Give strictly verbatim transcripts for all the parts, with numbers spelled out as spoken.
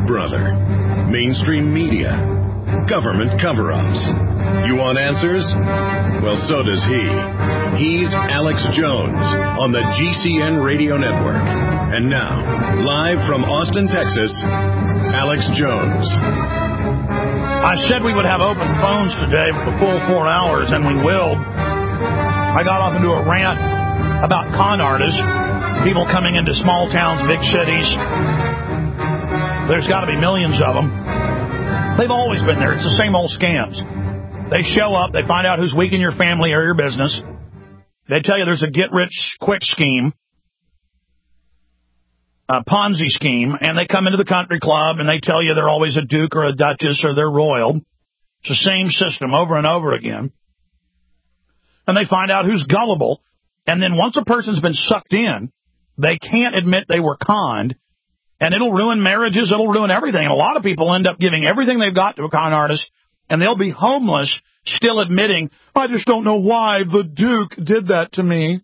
brother. Mainstream media. Government cover-ups. You want answers? Well, so does he. He's Alex Jones on the G C N Radio Network. And now, live from Austin, Texas, Alex Jones. I said we would have open phones today for the full four hours, and we will. I got off into a rant about con artists, people coming into small towns, big cities. There's got to be millions of them. They've always been there. It's the same old scams. They show up, they find out who's weak in your family or your business. They tell you there's a get-rich-quick scheme, a Ponzi scheme, and they come into the country club and they tell you they're always a duke or a duchess or they're royal. It's the same system over and over again. And they find out who's gullible. And then once a person's been sucked in, they can't admit they were conned. And it'll ruin marriages. It'll ruin everything. And a lot of people end up giving everything they've got to a con artist, and they'll be homeless, still admitting, I just don't know why the Duke did that to me.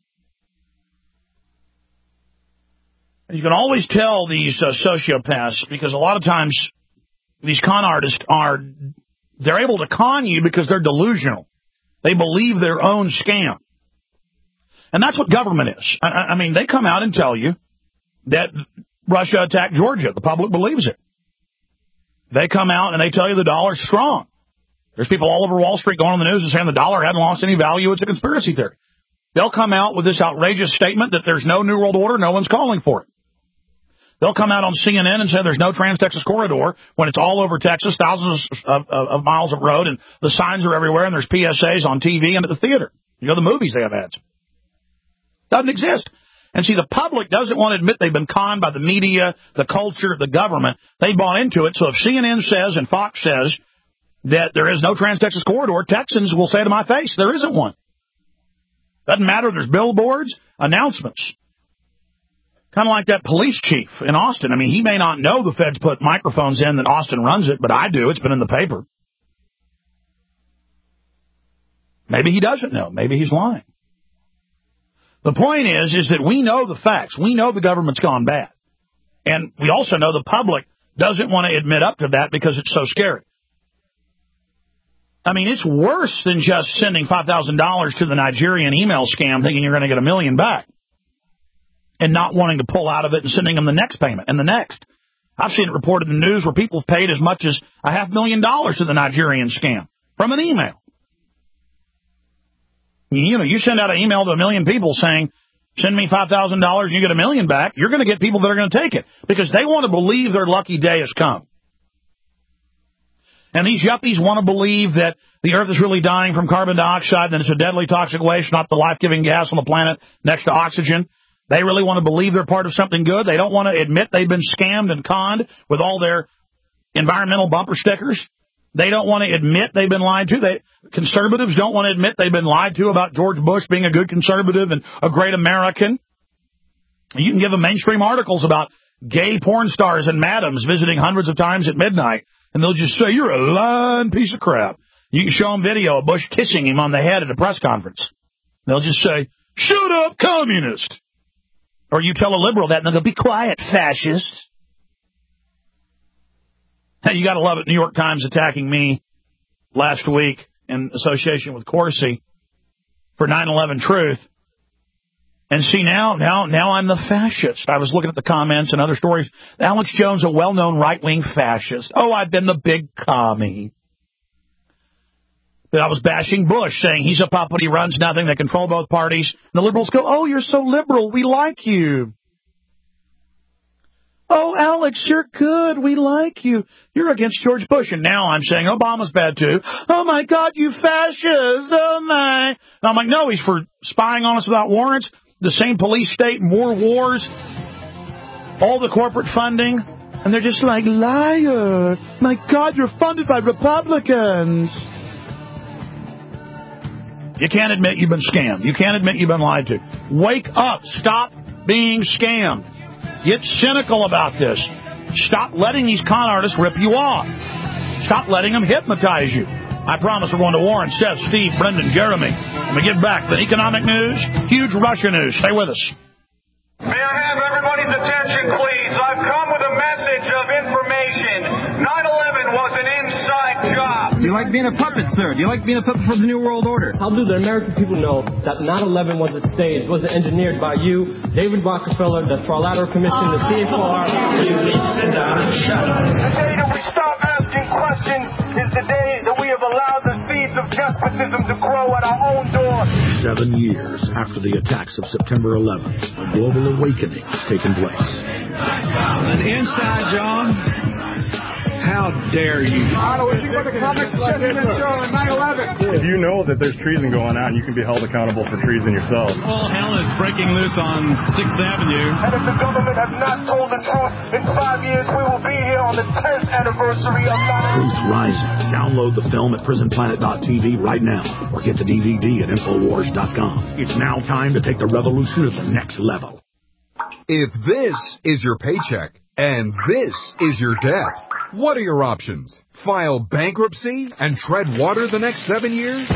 You can always tell these uh, sociopaths, because a lot of times these con artists are, they're able to con you because they're delusional. They believe their own scam. And that's what government is. I, I mean, they come out and tell you that Russia attacked Georgia. The public believes it. They come out and they tell you the dollar's strong. There's people all over Wall Street going on the news and saying the dollar hadn't lost any value. It's a conspiracy theory. They'll come out with this outrageous statement that there's no New World Order. No one's calling for it. They'll come out on C N N and say there's no Trans-Texas Corridor when it's all over Texas, thousands of, of, of miles of road, and the signs are everywhere, and there's P S As on T V and at the theater. You know, the movies, they have ads. Doesn't exist. And see, the public doesn't want to admit they've been conned by the media, the culture, the government. They bought into it. So if C N N says and Fox says that there is no Trans-Texas Corridor, Texans will say to my face, there isn't one. Doesn't matter. There's billboards, announcements. Kind of like that police chief in Austin. I mean, he may not know the feds put microphones in that Austin runs it, but I do. It's been in the paper. Maybe he doesn't know. Maybe he's lying. The point is, is that we know the facts. We know the government's gone bad. And we also know the public doesn't want to admit up to that because it's so scary. I mean, it's worse than just sending five thousand dollars to the Nigerian email scam thinking you're going to get a million back and not wanting to pull out of it and sending them the next payment and the next. I've seen it reported in the news where people have paid as much as a half million dollars to the Nigerian scam from an email. You know, you send out an email to a million people saying, send me five thousand dollars and you get a million back, you're going to get people that are going to take it because they want to believe their lucky day has come. And these yuppies want to believe that the earth is really dying from carbon dioxide, that it's a deadly toxic waste, not the life-giving gas on the planet next to oxygen. They really want to believe they're part of something good. They don't want to admit they've been scammed and conned with all their environmental bumper stickers. They don't want to admit they've been lied to. They, conservatives don't want to admit they've been lied to about George Bush being a good conservative and a great American. You can give them mainstream articles about gay porn stars and madams visiting hundreds of times at midnight, and they'll just say, you're a lying piece of crap. You can show them video of Bush kissing him on the head at a press conference. They'll just say, shut up, communist. Or you tell a liberal that, and they'll go, be quiet, fascist. Hey, you got to love it. New York Times attacking me last week in association with Corsi for nine eleven Truth. And see, now, now, now I'm the fascist. I was looking at the comments and other stories. Alex Jones, a well-known right-wing fascist. Oh, I've been the big commie. But I was bashing Bush, saying he's a puppet, he runs nothing, they control both parties. And the liberals go, oh, you're so liberal, we like you. Oh, Alex, you're good. We like you. You're against George Bush. And now I'm saying Obama's bad, too. Oh, my God, you fascist. Oh, my. And I'm like, no, he's for spying on us without warrants. The same police state, more wars, all the corporate funding. And they're just like, liar. My God, you're funded by Republicans. You can't admit you've been scammed. You can't admit you've been lied to. Wake up. Stop being scammed. Get cynical about this. Stop letting these con artists rip you off. Stop letting them hypnotize you. I promise we're going to Warren, Seth, Steve, Brendan, Jeremy. When we get back, the economic news, huge Russia news. Stay with us. May I have everybody's attention, please? I've come with a message of information. like being a puppet, sir? Do you like being a puppet for the New World Order? How do the American people know that nine eleven was a stage, wasn't engineered by you, David Rockefeller, the Trilateral Commission, the C F R? Will you please sit down and shut up? The day that we stop asking questions is the day that we have allowed the seeds of despotism to grow at our own door. Seven years after the attacks of September eleventh, a global awakening has taken place. An inside job? How dare you? If you know that there's treason going on, you can be held accountable for treason yourself. All hell is breaking loose on sixth Avenue. And if the government has not told the truth, in five years we will be here on the tenth anniversary of nine eleven. Truth Rising. Download the film at prison planet dot t v right now, or get the D V D at infowars dot com. It's now time to take the revolution to the next level. If this is your paycheck and this is your debt, what are your options? File bankruptcy and tread water the next seven years?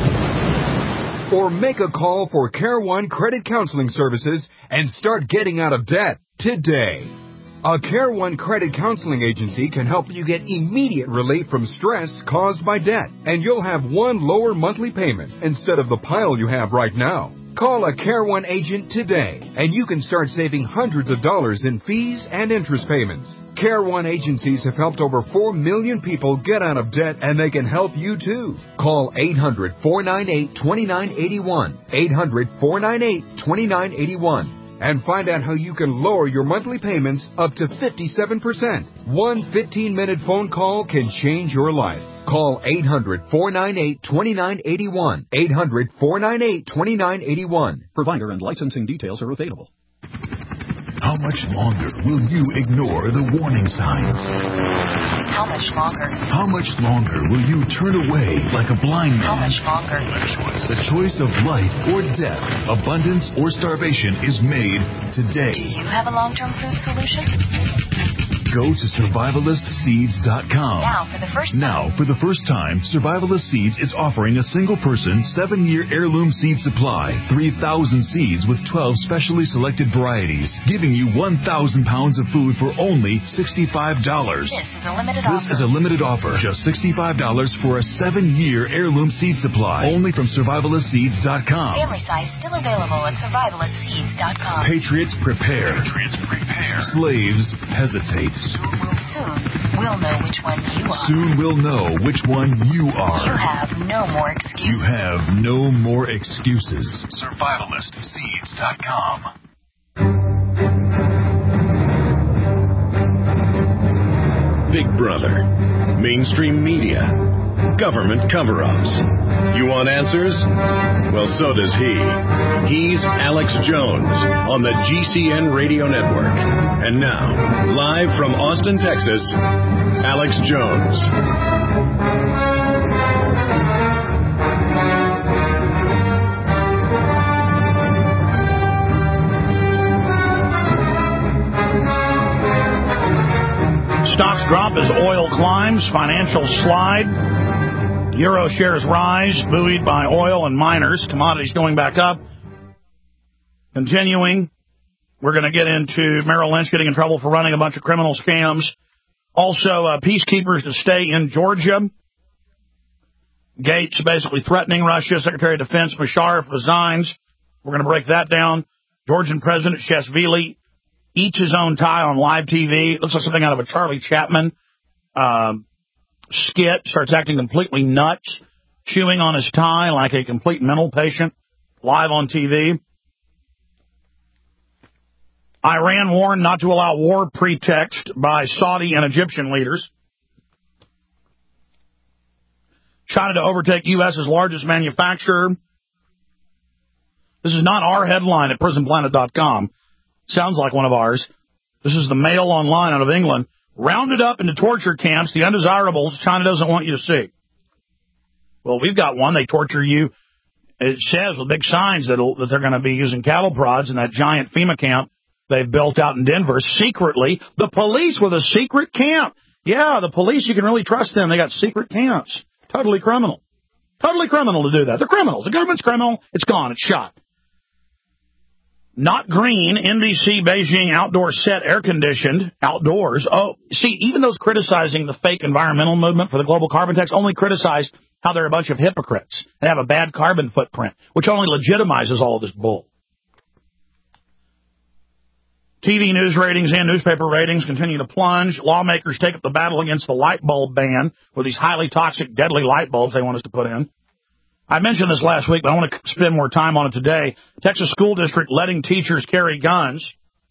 Or make a call for Care One Credit Counseling Services and start getting out of debt today. A Care One Credit Counseling Agency can help you get immediate relief from stress caused by debt, and you'll have one lower monthly payment instead of the pile you have right now. Call a Care One agent today, and you can start saving hundreds of dollars in fees and interest payments. Care One agencies have helped over four million people get out of debt, and they can help you too. Call eight hundred, four nine eight, two nine eight one, eight hundred, four nine eight, two nine eight one, and find out how you can lower your monthly payments up to fifty-seven percent. One fifteen-minute phone call can change your life. Call eight hundred, four nine eight, two nine eight one, eight hundred, four nine eight, two nine eight one. Provider and licensing details are available. How much longer will you ignore the warning signs? How much longer? How much longer will you turn away like a blind man? How much longer? The choice of life or death, abundance or starvation is made today. Do you have a long-term food solution? Go to survivalist seeds dot com. Now, for the first time. Now, for the first time, Survivalist Seeds is offering a single-person, seven-year heirloom seed supply. three thousand seeds with twelve specially selected varieties, giving you one thousand pounds of food for only sixty-five dollars. This is a limited This offer. is a limited offer. Just sixty-five dollars for a seven-year heirloom seed supply. Only from survivalist seeds dot com. Family size still available at survivalist seeds dot com. Patriots prepare. Patriots prepare. Slaves hesitate. Soon we'll know which one you are. Soon we'll know which one you are. You have no more excuses. You have no more excuses. survivalist seeds dot com. Big Brother, mainstream media, government cover-ups. You want answers? Well, so does he. He's Alex Jones on the G C N Radio Network. And now, live from Austin, Texas, Alex Jones. Stocks drop as oil climbs, financial slide, euro shares rise, buoyed by oil and miners, commodities going back up. Continuing, we're going to get into Merrill Lynch getting in trouble for running a bunch of criminal scams. Also, uh, peacekeepers to stay in Georgia. Gates basically threatening Russia. Secretary of Defense Musharraf resigns. We're going to break that down. Georgian President Sheshvili eats his own tie on live T V. Looks like something out of a Charlie Chaplin um, skit. Starts acting completely nuts, chewing on his tie like a complete mental patient, live on T V. Iran warned not to allow war pretext by Saudi and Egyptian leaders. China to overtake U S's largest manufacturer. This is not our headline at prison planet dot com. Sounds like one of ours. This is the Mail Online out of England. Rounded up into torture camps, the undesirables China doesn't want you to see. Well, we've got one. They torture you. It says with big signs that that they're going to be using cattle prods in that giant FEMA camp they've built out in Denver secretly. The police with a secret camp. Yeah, the police, you can really trust them. They got secret camps. Totally criminal. Totally criminal to do that. They're criminals. The government's criminal. It's gone. It's shot. Not green, N B C Beijing outdoor set air-conditioned, outdoors. Oh, see, even those criticizing the fake environmental movement for the global carbon tax only criticize how they're a bunch of hypocrites and have a bad carbon footprint, which only legitimizes all of this bull. T V news ratings and newspaper ratings continue to plunge. Lawmakers take up the battle against the light bulb ban with these highly toxic, deadly light bulbs they want us to put in. I mentioned this last week, but I want to spend more time on it today. Texas school district letting teachers carry guns.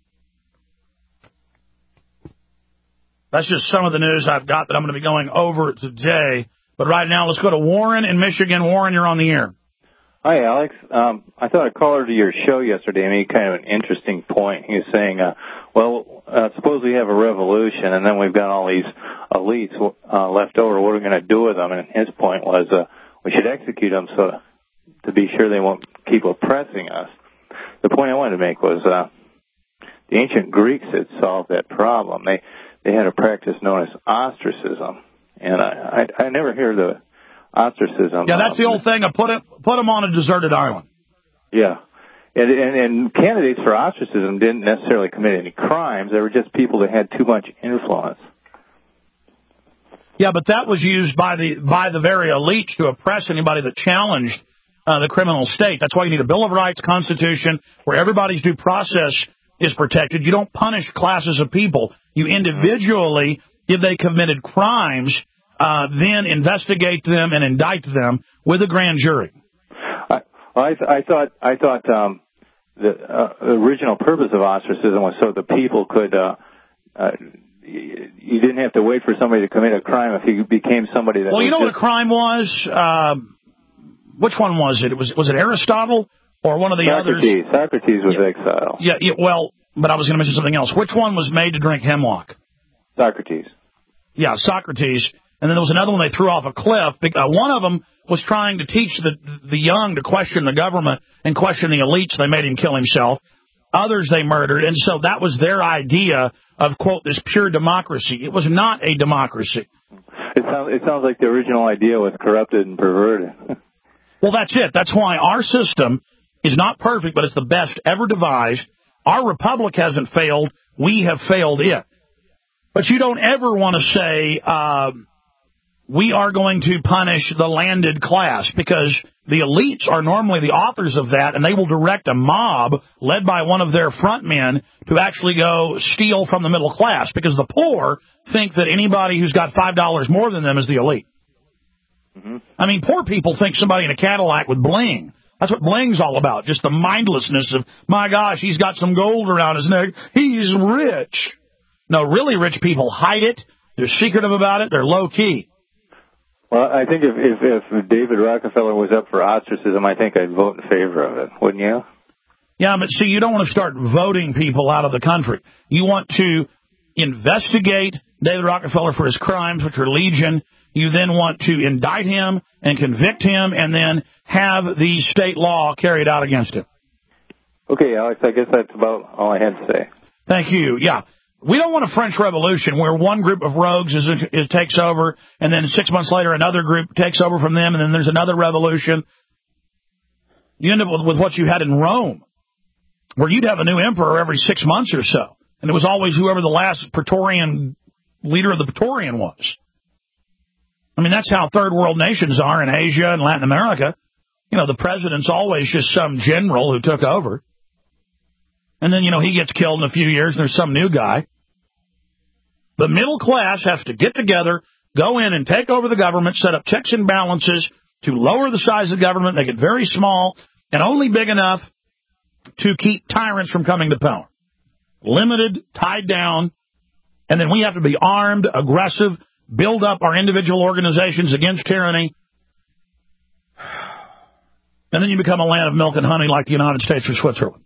That's just some of the news I've got that I'm going to be going over today. But right now, let's go to Warren in Michigan. Warren, you're on the air. Hi, Alex. Um, I thought a caller to your show yesterday made kind of an interesting point. He was saying, uh, well, uh, suppose we have a revolution and then we've got all these elites uh, left over. What are we going to do with them? And his point was, uh, we should execute them so to be sure they won't keep oppressing us. The point I wanted to make was uh, the ancient Greeks had solved that problem. They they had a practice known as ostracism, and I I, I never hear the ostracism. Yeah, that's um, the old thing. I put it put them on a deserted island. Yeah, and, and and candidates for ostracism didn't necessarily commit any crimes. They were just people that had too much influence. Yeah, but that was used by the by the very elites to oppress anybody that challenged uh, the criminal state. That's why you need a Bill of Rights, Constitution, where everybody's due process is protected. You don't punish classes of people. You individually, if they committed crimes, uh, then investigate them and indict them with a grand jury. I, I, th- I thought I thought um, the uh, original purpose of ostracism was so the people could. Uh, uh, You didn't have to wait for somebody to commit a crime if you became somebody that. Well, you know just... what a crime was? Uh, which one was it? it? Was was it Aristotle or one of the Socrates. others? Socrates was yeah. exile. Yeah, yeah. Well, but I was going to mention something else. Which one was made to drink hemlock? Socrates. Yeah, Socrates. And then there was another one they threw off a cliff. Uh, one of them was trying to teach the the young to question the government and question the elites. They made him kill himself. Others they murdered, and so that was their idea of, quote, this pure democracy. It was not a democracy. It sounds, it sounds like the original idea was corrupted and perverted. Well, that's it. That's why our system is not perfect, but it's the best ever devised. Our republic hasn't failed. We have failed it. But you don't ever want to say, uh, we are going to punish the landed class, because the elites are normally the authors of that, and they will direct a mob led by one of their front men to actually go steal from the middle class, because the poor think that anybody who's got five dollars more than them is the elite. Mm-hmm. I mean, poor people think somebody in a Cadillac with bling. That's what bling's all about, just the mindlessness of, my gosh, he's got some gold around his neck. He's rich. No, really rich people hide it. They're secretive about it. They're low-key. Well, I think if, if if David Rockefeller was up for ostracism, I think I'd vote in favor of it, wouldn't you? Yeah, but see, you don't want to start voting people out of the country. You want to investigate David Rockefeller for his crimes, which are legion. You then want to indict him and convict him and then have the state law carried out against him. Okay, Alex, I guess that's about all I had to say. Thank you. Yeah. We don't want a French Revolution where one group of rogues is, is takes over, and then six months later another group takes over from them, and then there's another revolution. You end up with, with what you had in Rome, where you'd have a new emperor every six months or so, and it was always whoever the last Praetorian leader of the Praetorian was. I mean, that's how third world nations are in Asia and Latin America. You know, the president's always just some general who took over. And then, you know, he gets killed in a few years and there's some new guy. The middle class has to get together, go in and take over the government, set up checks and balances to lower the size of the government, make it very small and only big enough to keep tyrants from coming to power. Limited, tied down, and then we have to be armed, aggressive, build up our individual organizations against tyranny. And then you become a land of milk and honey like the United States or Switzerland.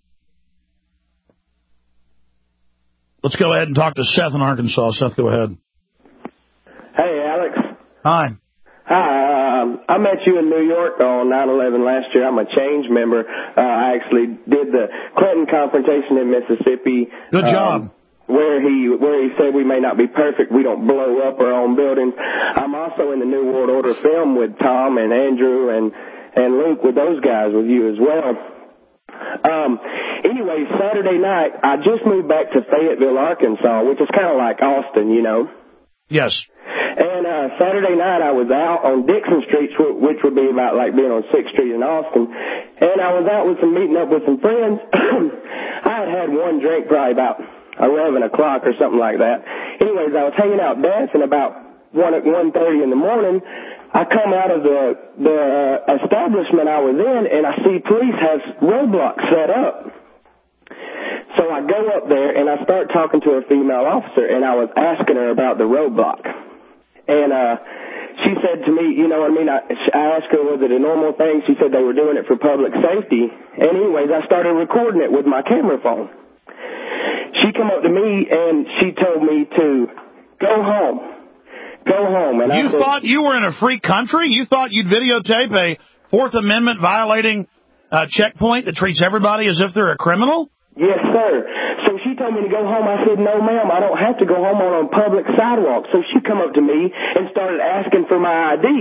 Let's go ahead and talk to Seth in Arkansas. Seth, go ahead. Hey, Alex. Hi. Hi. Um, I met you in New York on nine eleven last year. I'm a Change member. Uh, I actually did the Clinton confrontation in Mississippi. Good job. Um, where he where he said we may not be perfect, we don't blow up our own buildings. I'm also in the New World Order film with Tom and Andrew and, and Luke, with those guys, with you as well. Um, anyway, Saturday night, I just moved back to Fayetteville, Arkansas, which is kind of like Austin, you know. Yes. And uh, Saturday night, I was out on Dixon Street, which would be about like being on sixth Street in Austin. And I was out with some meeting up with some friends. I had had one drink probably about eleven o'clock or something like that. Anyways, I was hanging out dancing about one at one thirty in the morning. I come out of the the uh, establishment I was in, and I see police have roadblocks set up. So I go up there, and I start talking to a female officer, and I was asking her about the roadblock. And uh, she said to me, you know what I mean, I, I asked her, was it a normal thing? She said they were doing it for public safety. And anyways, I started recording it with my camera phone. She come up to me, and she told me to go home. Go home. And you I said, thought you were in a free country? You thought you'd videotape a Fourth Amendment violating uh, checkpoint that treats everybody as if they're a criminal? Yes, sir. So she told me to go home. I said, no, ma'am, I don't have to go home on a public sidewalk. So she come up to me and started asking for my I D.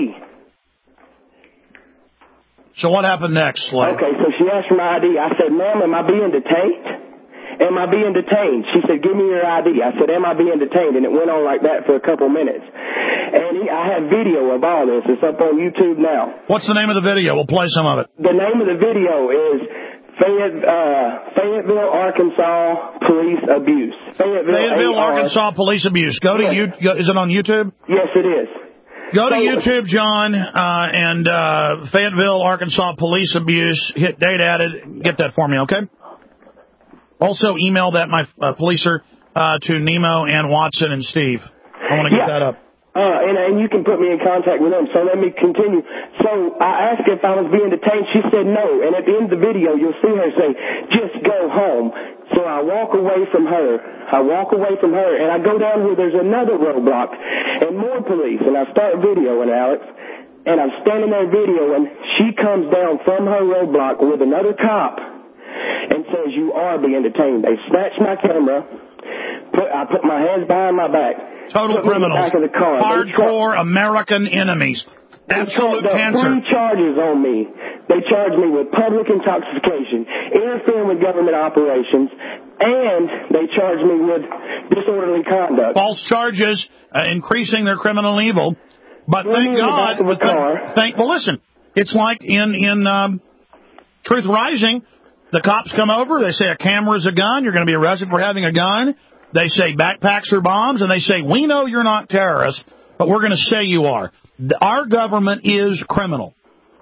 So what happened next, Slade? Okay, so she asked for my I D. I said, ma'am, am I being detained? Am I being detained? She said, give me your I D. I said, am I being detained? And it went on like that for a couple minutes. And he, I have video of all this. It's up on YouTube now. What's the name of the video? We'll play some of it. The name of the video is Fayette, uh, Fayetteville, Arkansas Police Abuse. Fayetteville, Fayetteville A R Arkansas Police Abuse. Go to yes. you. Is it on YouTube? Yes, it is. Go to YouTube, John, uh, and uh, Fayetteville, Arkansas Police Abuse. Hit date added. Get that for me, okay? Also, email that, my uh, policer, uh, to Nemo and Watson and Steve. I want to get yeah. that up. Uh, and, and you can put me in contact with them. So let me continue. So I asked if I was being detained. She said no. And at the end of the video, you'll see her say, just go home. So I walk away from her. I walk away from her, and I go down here. There's another roadblock and more police. And I start videoing, Alex. And I'm standing there videoing. She comes down from her roadblock with another cop and says, you are being detained. They snatched my camera. Put, I put my hands behind my back. Total criminals. Back of the car. Hardcore American enemies. Absolute cancer. Three charges on me. They charged me with public intoxication, interfering with government operations, and they charged me with disorderly conduct. False charges, uh, increasing their criminal evil. But Put thank God. The car. Thank, well, listen. It's like in in um, Truth Rising. The cops come over. They say a camera's a gun. You're going to be arrested for having a gun. They say backpacks are bombs, and they say, we know you're not terrorists, but we're going to say you are. Our government is criminal.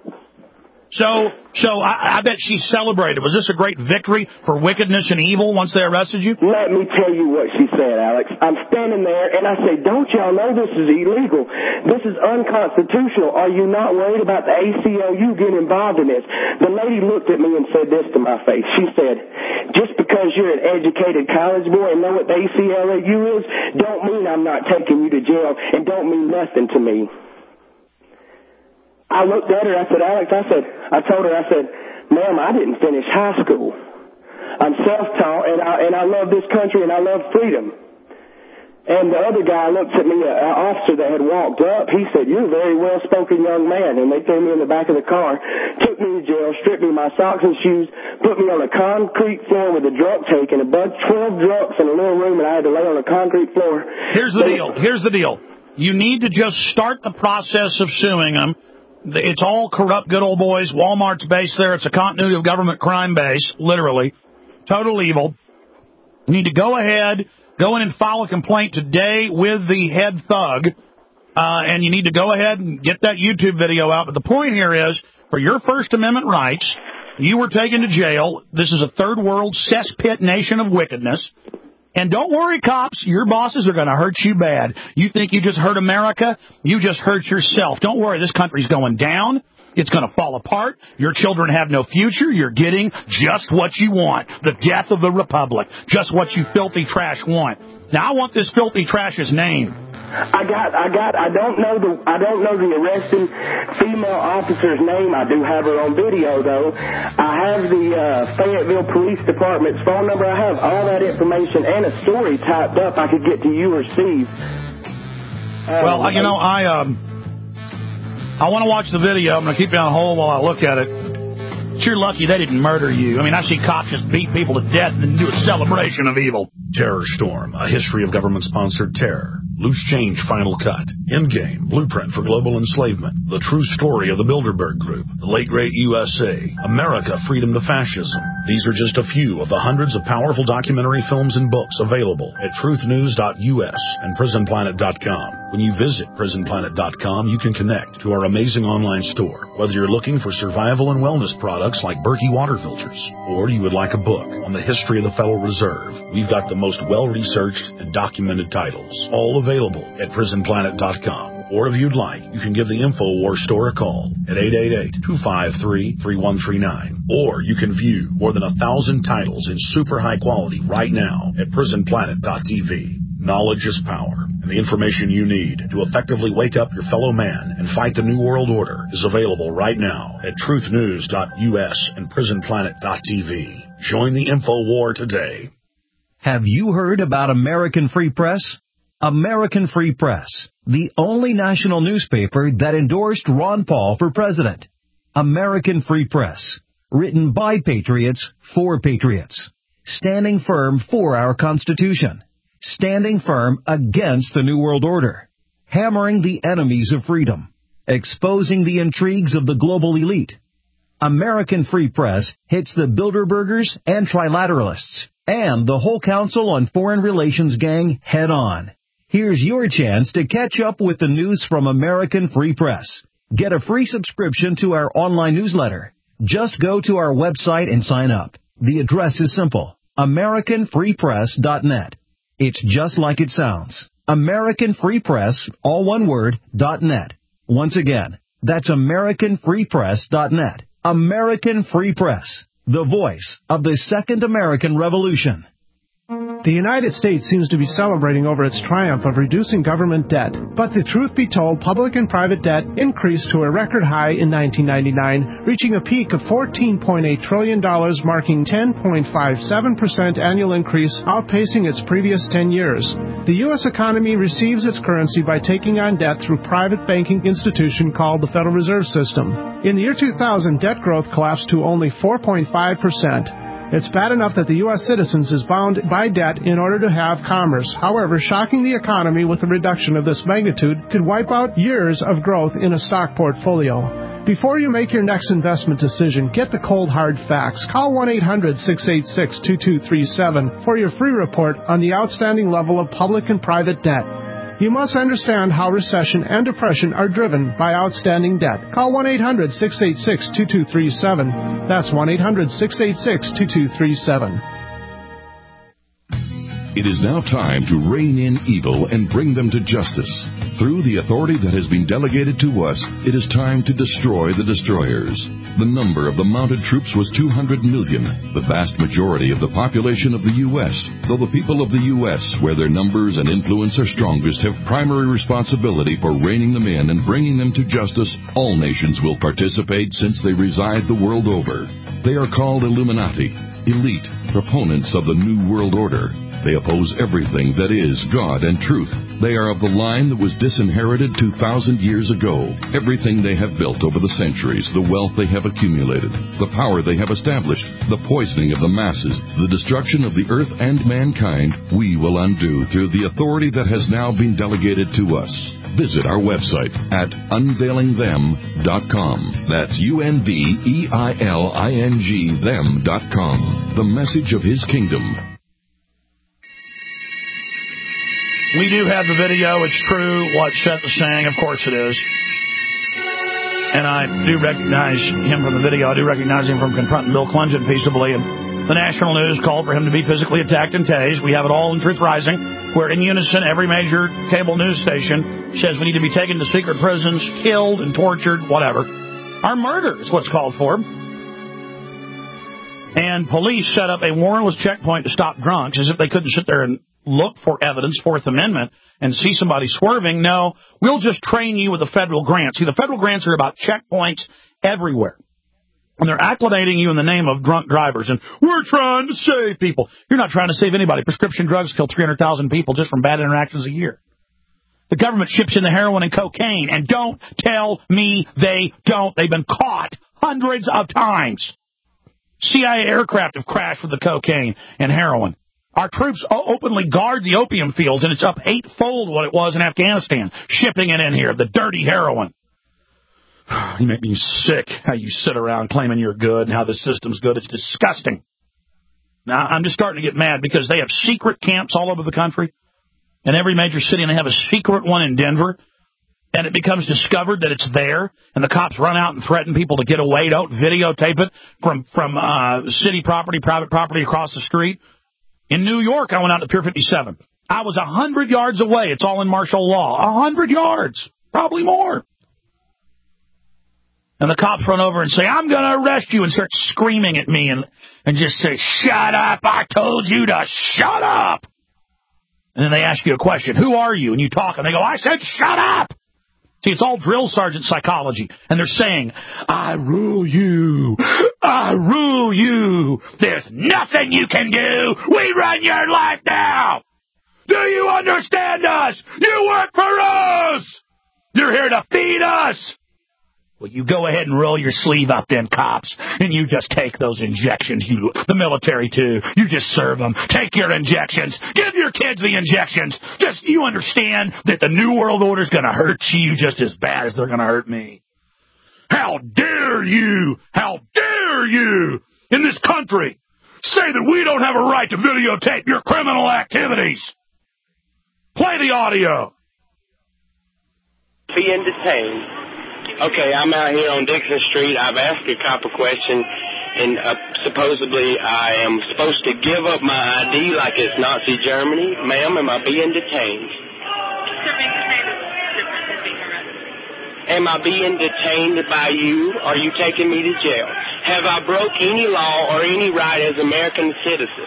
So so I, I bet she celebrated. Was this a great victory for wickedness and evil once they arrested you? Let me tell you what she said, Alex. I'm standing there, and I say, don't y'all know this is illegal? This is unconstitutional. Are you not worried about the A C L U getting involved in this? The lady looked at me and said this to my face. She said, just because you're an educated college boy and know what the A C L U is, don't mean I'm not taking you to jail and don't mean nothing to me. I looked at her, I said, Alex, I said, I told her, I said, ma'am, I didn't finish high school. I'm self-taught, and I, and I love this country, and I love freedom. And the other guy looked at me, an officer that had walked up, he said, you're a very well-spoken young man. And they threw me in the back of the car, took me to jail, stripped me of my socks and shoes, put me on a concrete floor with a drunk tank and a bunch, twelve drunks in a little room, and I had to lay on a concrete floor. Here's the deal. Here's the deal. You need to just start the process of suing them. It's all corrupt good old boys. Walmart's based there. It's a continuity of government crime base, literally. Total evil. You need to go ahead, go in and file a complaint today with the head thug, uh, and you need to go ahead and get that YouTube video out. But the point here is, for your First Amendment rights, you were taken to jail. This is a third world cesspit nation of wickedness. And don't worry, cops, your bosses are going to hurt you bad. You think you just hurt America? You just hurt yourself. Don't worry, this country's going down. It's going to fall apart. Your children have no future. You're getting just what you want. The death of the republic. Just what you filthy trash want. Now, I want this filthy trash's name. I got, I got, I don't know the, I don't know the arresting female officer's name. I do have her on video, though. I have the uh, Fayetteville Police Department's phone number. I have all that information and a story typed up I could get to you or Steve. Uh, well, you know, I um, I want to watch the video. I'm going to keep you on hold while I look at it. But you're lucky they didn't murder you. I mean, I see cops just beat people to death and then do a celebration of evil. Terror Storm, a history of government-sponsored terror. Loose Change Final Cut. Endgame, Blueprint for Global Enslavement. The True Story of the Bilderberg Group. The Late Great U S A. America, Freedom to Fascism. These are just a few of the hundreds of powerful documentary films and books available at truth news dot U S and prison planet dot com. When you visit prison planet dot com, you can connect to our amazing online store. Whether you're looking for survival and wellness products like Berkey water filters, or you would like a book on the history of the Federal Reserve, we've got the most well-researched and documented titles, all available at prison planet dot com. Or if you'd like, you can give the InfoWars store a call at eight eight eight, two five three, three one three nine. Or you can view more than a thousand titles in super high quality right now at prison planet dot T V. Knowledge is power, and the information you need to effectively wake up your fellow man and fight the New World Order is available right now at truth news dot U S and prison planet dot T V. Join the InfoWar today. Have you heard about American Free Press? American Free Press, the only national newspaper that endorsed Ron Paul for president. American Free Press, written by patriots for patriots, standing firm for our Constitution, standing firm against the New World Order, hammering the enemies of freedom, exposing the intrigues of the global elite. American Free Press hits the Bilderbergers and Trilateralists and the whole Council on Foreign Relations gang head on. Here's your chance to catch up with the news from American Free Press. Get a free subscription to our online newsletter. Just go to our website and sign up. The address is simple, american free press dot net. It's just like it sounds. American Free Press, all one word, dot net. Once again, that's american free press dot net. American Free Press, the voice of the Second American Revolution. The United States seems to be celebrating over its triumph of reducing government debt. But the truth be told, public and private debt increased to a record high in nineteen ninety-nine, reaching a peak of fourteen point eight trillion dollars, marking ten point five seven percent annual increase, outpacing its previous ten years. The U S economy receives its currency by taking on debt through private banking institution called the Federal Reserve System. In the year two thousand, debt growth collapsed to only four point five percent. It's bad enough that the U S citizens is bound by debt in order to have commerce. However, shocking the economy with a reduction of this magnitude could wipe out years of growth in a stock portfolio. Before you make your next investment decision, get the cold hard facts. Call one eight hundred, six eight six, two two three seven for your free report on the outstanding level of public and private debt. You must understand how recession and depression are driven by outstanding debt. Call one eight hundred, six eight six, two two three seven. That's one eight hundred, six eight six, two two three seven. It is now time to rein in evil and bring them to justice. Through the authority that has been delegated to us, it is time to destroy the destroyers. The number of the mounted troops was two hundred million, the vast majority of the population of the U S, though the people of the U S, where their numbers and influence are strongest, have primary responsibility for reining them in and bringing them to justice. All nations will participate since they reside the world over. They are called Illuminati, elite, proponents of the New World Order. They oppose everything that is God and truth. They are of the line that was disinherited two thousand years ago. Everything they have built over the centuries, the wealth they have accumulated, the power they have established, the poisoning of the masses, the destruction of the earth and mankind, we will undo through the authority that has now been delegated to us. Visit our website at unveiling them dot com. That's U N V E I L I N G them dot com. The message of His kingdom. We do have the video. It's true what Seth is saying. Of course it is. And I do recognize him from the video. I do recognize him from confronting Bill Clinton peaceably. And the national news called for him to be physically attacked and tased. We have it all in Truth Rising, where in unison every major cable news station says we need to be taken to secret prisons, killed and tortured, whatever. Our murder is what's called for. And police set up a warrantless checkpoint to stop drunks, as if they couldn't sit there and look for evidence, Fourth Amendment, and see somebody swerving. No, we'll just train you with the federal grants. See, the federal grants are about checkpoints everywhere. And they're acclimating you in the name of drunk drivers. And we're trying to save people. You're not trying to save anybody. Prescription drugs kill three hundred thousand people just from bad interactions a year. The government ships in the heroin and cocaine. And don't tell me they don't. They've been caught hundreds of times. C I A aircraft have crashed with the cocaine and heroin. Our troops openly guard the opium fields, and it's up eightfold what it was in Afghanistan, shipping it in here, the dirty heroin. You make me sick how you sit around claiming you're good and how the system's good. It's disgusting. Now, I'm just starting to get mad because they have secret camps all over the country. In every major city, and they have a secret one in Denver. And it becomes discovered that it's there, and the cops run out and threaten people to get away. Don't videotape it from, from uh, city property, private property across the street. In New York, I went out to Pier fifty-seven. I was one hundred yards away. It's all in martial law. one hundred yards, probably more. And the cops run over and say, I'm going to arrest you, and start screaming at me and, and just say, shut up, I told you to shut up. And then they ask you a question, who are you? And you talk, and they go, I said shut up. See, it's all drill sergeant psychology, and they're saying, I rule you, I rule you, there's nothing you can do, we run your life now. Do you understand us? You work for us. You're here to feed us. Well, you go ahead and roll your sleeve up, then, cops, and you just take those injections. You, the military, too. You just serve them. Take your injections. Give your kids the injections. Just, you understand that the New World Order is going to hurt you just as bad as they're going to hurt me. How dare you, how dare you, in this country, say that we don't have a right to videotape your criminal activities. Play the audio. Being detained. Okay, I'm out here on Dixon Street. I've asked a cop a question, and uh, supposedly I am supposed to give up my I D like it's Nazi Germany. Ma'am, am I being detained? Sir, being detained is different than being arrested. Am I being detained by you? Are you taking me to jail? Have I broke any law or any right as an American citizen?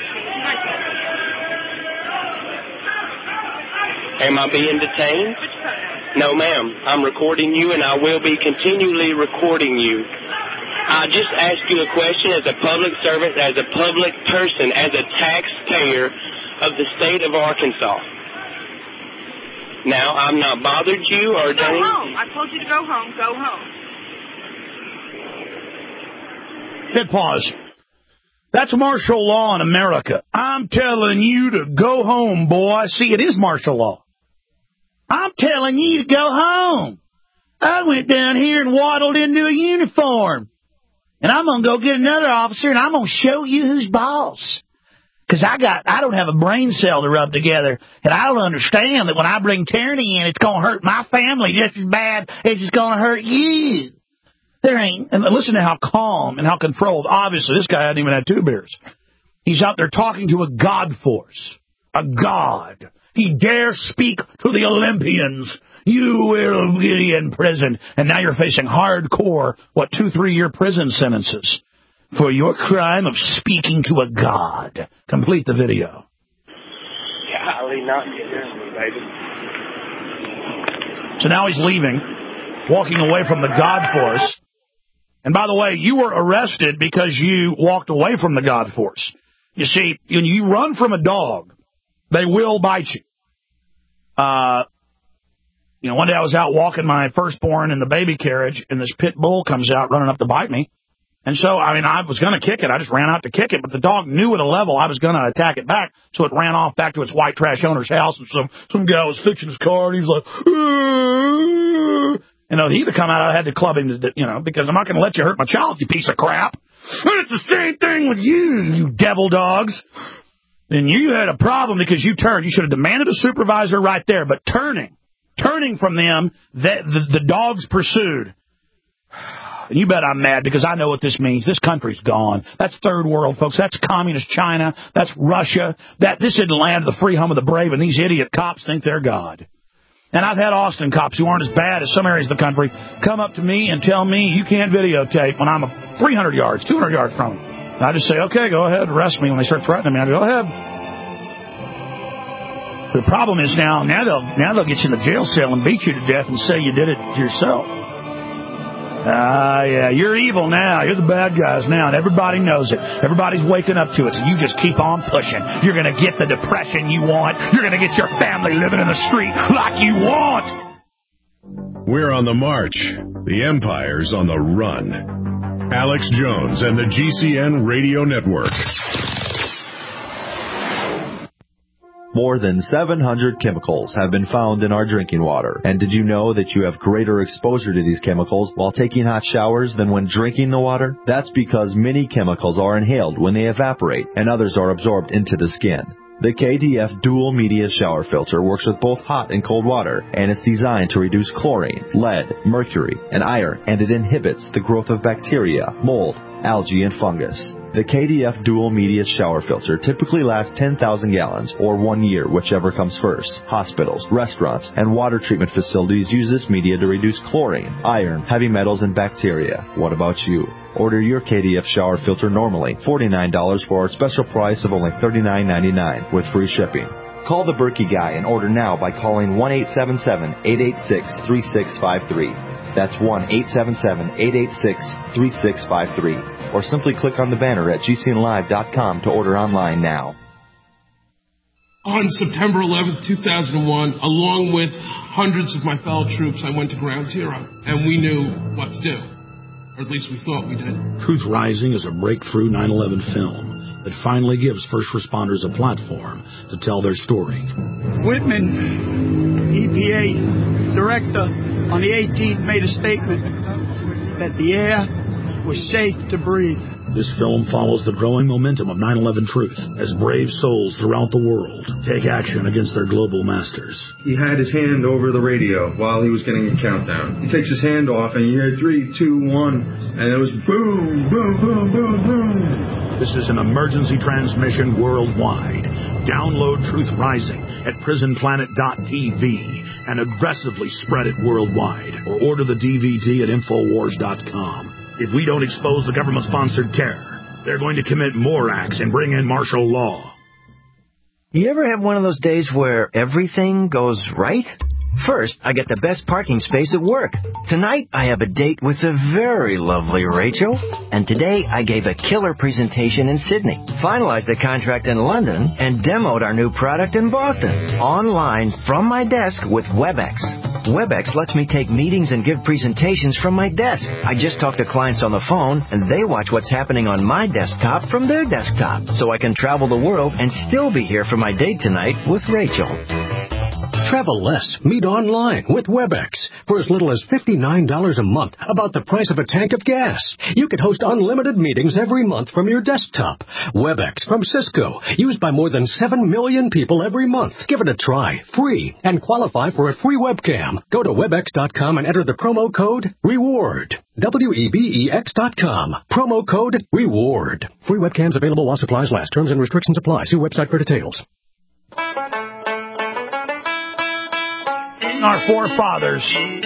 Am I being detained? Which pronoun? No, ma'am. I'm recording you, and I will be continually recording you. I just asked you a question as a public servant, as a public person, as a taxpayer of the state of Arkansas. Now, I'm not bothered you or Go done. home. I told you to go home. Go home. Hit pause. That's martial law in America. I'm telling you to go home, boy. See, it is martial law. I'm telling you to go home. I went down here and waddled into a uniform. And I'm going to go get another officer, and I'm going to show you who's boss. Because I got, I don't have a brain cell to rub together, and I don't understand that when I bring tyranny in, it's going to hurt my family just as bad as it's going to hurt you. There ain't, and listen to how calm and how controlled. Obviously, this guy hadn't even had two beers. He's out there talking to a God force, a God. He dares speak to the Olympians. You will be in prison. And now you're facing hardcore, what, two, three-year prison sentences for your crime of speaking to a God. Complete the video. Golly, not kidding me, baby. So now he's leaving, walking away from the God force. And by the way, you were arrested because you walked away from the God force. You see, when you run from a dog, they will bite you. Uh, you know, one day I was out walking my firstborn in the baby carriage, and this pit bull comes out running up to bite me. And so, I mean, I was going to kick it. I just ran out to kick it, but the dog knew at a level I was going to attack it back, so it ran off back to its white trash owner's house, and some, some guy was fixing his car, and he was like, Aah! You know, he'd have come out, I had to club him, to, you know, because I'm not going to let you hurt my child, you piece of crap. And it's the same thing with you, you devil dogs. And you had a problem because you turned. You should have demanded a supervisor right there. But turning, turning from them, the, the, the dogs pursued. And you bet I'm mad because I know what this means. This country's gone. That's third world, folks. That's communist China. That's Russia. That This isn't the land of the free home of the brave, and these idiot cops think they're God. And I've had Austin cops who aren't as bad as some areas of the country come up to me and tell me you can't videotape when I'm a three hundred yards, two hundred yards from them. And I just say, okay, go ahead, arrest me. When they start threatening me, I go, go ahead. The problem is now, now they'll, now they'll get you in the jail cell and beat you to death and say you did it yourself. Ah, uh, yeah, you're evil now. You're the bad guys now, and everybody knows it. Everybody's waking up to it, so you just keep on pushing. You're going to get the depression you want. You're going to get your family living in the street like you want. We're on the march. The empire's on the run. Alex Jones and the G C N Radio Network. More than seven hundred chemicals have been found in our drinking water. And did you know that you have greater exposure to these chemicals while taking hot showers than when drinking the water? That's because many chemicals are inhaled when they evaporate, and others are absorbed into the skin. The K D F Dual Media Shower Filter works with both hot and cold water, and it's designed to reduce chlorine, lead, mercury, and iron, and it inhibits the growth of bacteria, mold, algae, and fungus. The K D F Dual Media Shower Filter typically lasts ten thousand gallons, or one year, whichever comes first. Hospitals, restaurants, and water treatment facilities use this media to reduce chlorine, iron, heavy metals, and bacteria. What about you? Order your K D F shower filter normally forty-nine dollars for our special price of only thirty-nine ninety-nine with free shipping. Call the Berkey Guy and order now by calling one eight seven seven, eight eight six, three six five three. That's one eight seven seven, eight eight six, three six five three. Or simply click on the banner at G C N live dot com to order online now. On September eleventh, two thousand one, along with hundreds of my fellow troops, I went to Ground Zero, and we knew what to do. Or at least we thought we did. Truth Rising is a breakthrough nine eleven film that finally gives first responders a platform to tell their story. Whitman, E P A director, on the eighteenth made a statement that the air was safe to breathe. This film follows the growing momentum of nine eleven truth as brave souls throughout the world take action against their global masters. He had his hand over the radio while he was getting a countdown. He takes his hand off and you hear three, two, one, and it was boom, boom, boom, boom, boom. This is an emergency transmission worldwide. Download Truth Rising at prison planet dot t v and aggressively spread it worldwide, or order the D V D at infowars dot com. If we don't expose the government-sponsored terror, they're going to commit more acts and bring in martial law. You ever have one of those days where everything goes right? First, I get the best parking space at work. Tonight, I have a date with the very lovely Rachel. And today, I gave a killer presentation in Sydney, finalized a contract in London, and demoed our new product in Boston, online from my desk with WebEx. WebEx lets me take meetings and give presentations from my desk. I just talk to clients on the phone, and they watch what's happening on my desktop from their desktop, so I can travel the world and still be here for my date tonight with Rachel. Travel less. Meet online with WebEx for as little as fifty-nine dollars a month, about the price of a tank of gas. You can host unlimited meetings every month from your desktop. WebEx from Cisco, used by more than seven million people every month. Give it a try, free, and qualify for a free webcam. Go to webex dot com and enter the promo code REWARD. W E B E X dot com. Promo code REWARD. Free webcams available while supplies last. Terms and restrictions apply. See website for details. Our forefathers,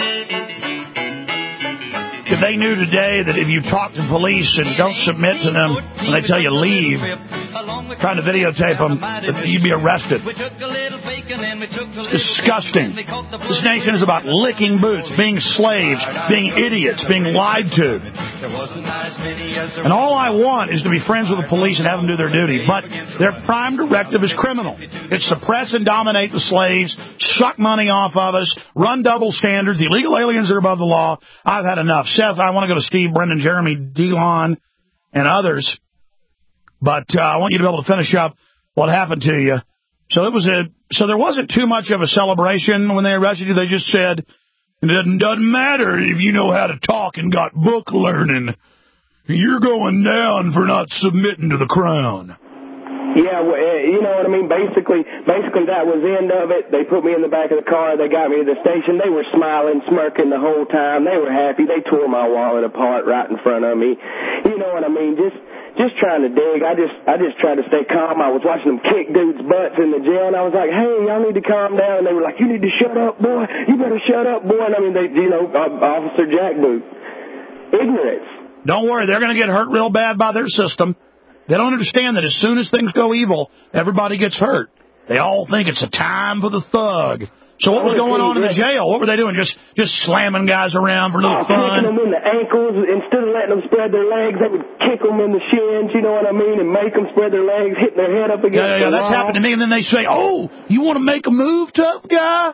if they knew today that if you talk to police and don't submit to them when they tell you leave, trying to videotape them, that you'd be arrested. It's disgusting. This nation is about licking boots, being slaves, being idiots, being lied to. And all I want is to be friends with the police and have them do their duty. But their prime directive is criminal. It's suppress and dominate the slaves, suck money off of us, run double standards, illegal aliens are above the law. I've had enough. Seth, I want to go to Steve, Brendan, Jeremy, Delon, and others. But uh, I want you to be able to finish up what happened to you. So it was a. So there wasn't too much of a celebration when they arrested you. They just said, it doesn't, doesn't matter if you know how to talk and got book learning. You're going down for not submitting to the crown. Yeah, well, you know what I mean? Basically, basically that was the end of it. They put me in the back of the car. They got me to the station. They were smiling, smirking the whole time. They were happy. They tore my wallet apart right in front of me. You know what I mean? Just... Just trying to dig. I just I just tried to stay calm. I was watching them kick dudes' butts in the jail, and I was like, hey, y'all need to calm down. And they were like, you need to shut up, boy. You better shut up, boy. And I mean, they, you know, Officer Jack Boot. Ignorance. Don't worry. They're going to get hurt real bad by their system. They don't understand that as soon as things go evil, everybody gets hurt. They all think it's a time for the thug. So what was going on in the jail? What were they doing? Just just slamming guys around for a little oh, fun? Kicking them in the ankles. Instead of letting them spread their legs, they would kick them in the shins, you know what I mean, and make them spread their legs, hitting their head up against yeah, yeah, the yeah, that's wall. happened to me. And then they say, oh, you want to make a move, tough guy?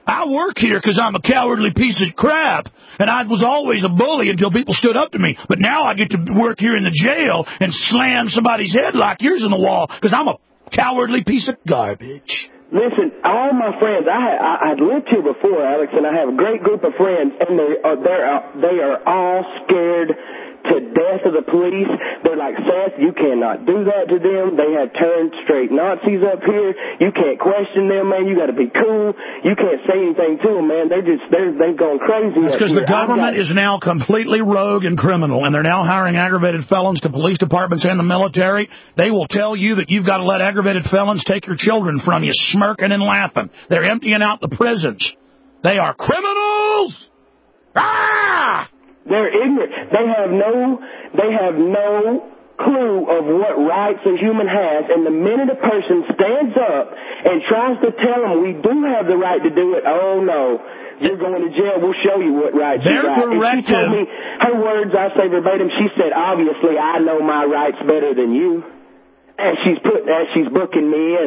I work here because I'm a cowardly piece of crap, and I was always a bully until people stood up to me. But now I get to work here in the jail and slam somebody's head like yours in the wall because I'm a cowardly piece of garbage. Listen, all my friends, I had, I, I'd lived here before, Alex, and I have a great group of friends, and they are, they're, uh, they are all scared to death of the police. They're like, Seth, you cannot do that to them. They have turned straight Nazis up here. You can't question them, man. You got to be cool. You can't say anything to them, man. They're just, they're, they've gone crazy. That's because the government got... is now completely rogue and criminal, and they're now hiring aggravated felons to police departments and the military. They will tell you that you've got to let aggravated felons take your children from you, smirking and laughing. They're emptying out the prisons. They are criminals! Ah! They're ignorant. They have no, they have no clue of what rights a human has, and the minute a person stands up and tries to tell them we do have the right to do it, oh no, you're going to jail, we'll show you what rights you got. And she told me, her words, I say verbatim, she said, obviously I know my rights better than you, as she's put, as she's booking me in.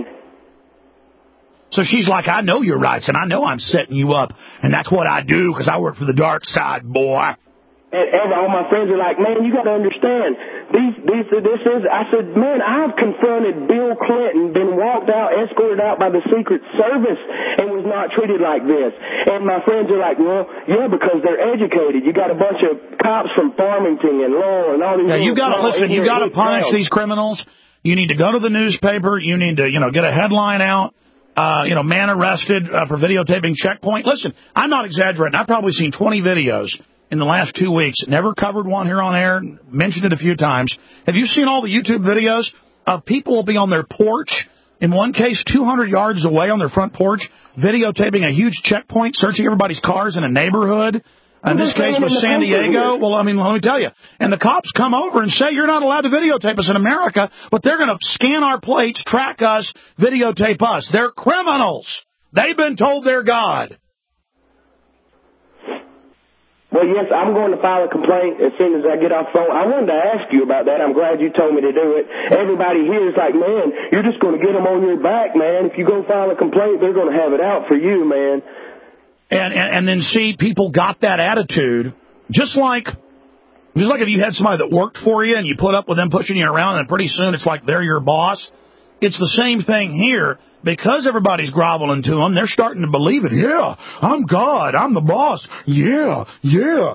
So she's like, I know your rights, and I know I'm setting you up, and that's what I do because I work for the dark side, boy. And, and all my friends are like, man, you got to understand, these, these, this is, I said, man, I've confronted Bill Clinton, been walked out, escorted out by the Secret Service, and was not treated like this. And my friends are like, well, yeah, because they're educated. You got a bunch of cops from Farmington and Lowell and all these. Yeah, you got to listen. You got to punish these criminals. You need to go to the newspaper. You need to, you know, get a headline out. Uh, you know, man arrested uh, for videotaping checkpoint. Listen, I'm not exaggerating. I've probably seen twenty videos in the last two weeks. Never covered one here on air. Mentioned it a few times. Have you seen all the YouTube videos of people will be on their porch, in one case two hundred yards away on their front porch, videotaping a huge checkpoint, searching everybody's cars in a neighborhood? In this case was San Diego. Well, I mean, let me tell you. And the cops come over and say, you're not allowed to videotape us in America, but they're going to scan our plates, track us, videotape us. They're criminals. They've been told they're God. Well, yes, I'm going to file a complaint as soon as I get off the phone. I wanted to ask you about that. I'm glad you told me to do it. Everybody here is like, man, you're just going to get them on your back, man. If you go file a complaint, they're going to have it out for you, man. And, and and then see, people got that attitude, just like just like if you had somebody that worked for you and you put up with them pushing you around, and pretty soon it's like they're your boss. It's the same thing here. Because everybody's groveling to them, they're starting to believe it. Yeah, I'm God. I'm the boss. Yeah, yeah.